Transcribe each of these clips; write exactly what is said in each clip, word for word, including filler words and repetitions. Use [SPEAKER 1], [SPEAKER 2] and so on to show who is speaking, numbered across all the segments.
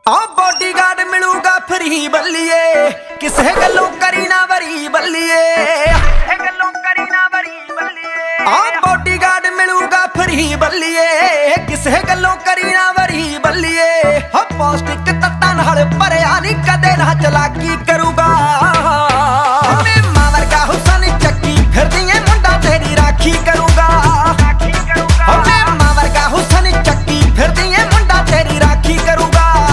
[SPEAKER 1] आ bodyguard मिलूगा free बल्लिए, किसे गल्लों करी ना वरी बल्लिए, गल्लों करी ना वरी बल्लिए। आ बॉडीगार्ड मिलूगा फ्री बल्लिए, किसे गल्लों करी ना वरी बल्लिए। हो पौष्टिक तत्तां नाल भरिया नी कदे ना चलाकी करूगा। मैं मां वर्गा हुसन चक्की फिरदी ऐ मुंडा तेरी राखी करूगा। मैं मां वर्गा हुसन चक्की फिरदी ऐ मुंडा तेरी राखी करूगा।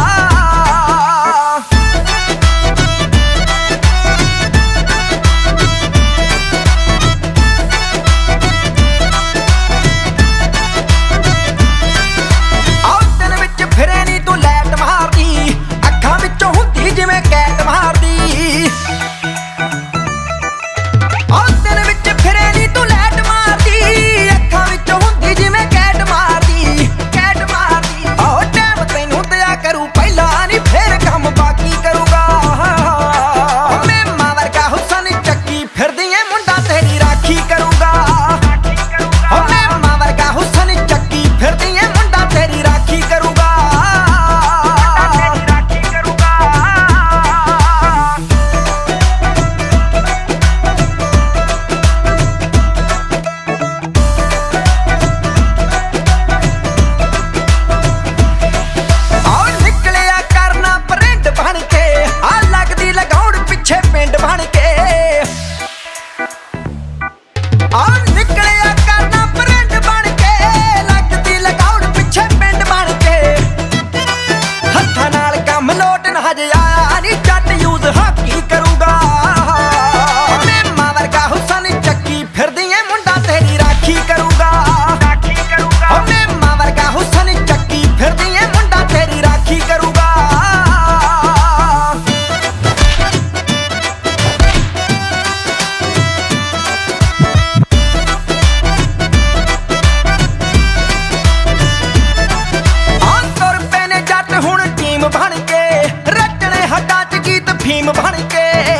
[SPEAKER 1] भीम बन के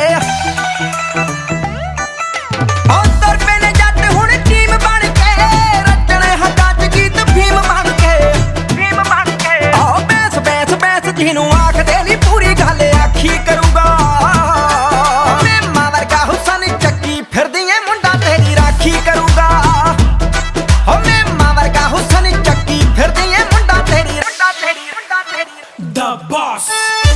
[SPEAKER 1] अंदर मैंने जट हुण टीम बन के रचने हटा च गीत भीम बन के भीम बन के आओ बैस बैस बैस जिन्हों आखदे नी पूरी गल आखी करूगा। मैं मां वर्गा हुसन चक्की फिरदी ऐ मुंडा तेरी राखी करूगा। मैं मां वर्गा हुसन चक्की फिरदी ऐ मुंडा तेरी मुंडा तेरी मुंडा तेरी द बॉस।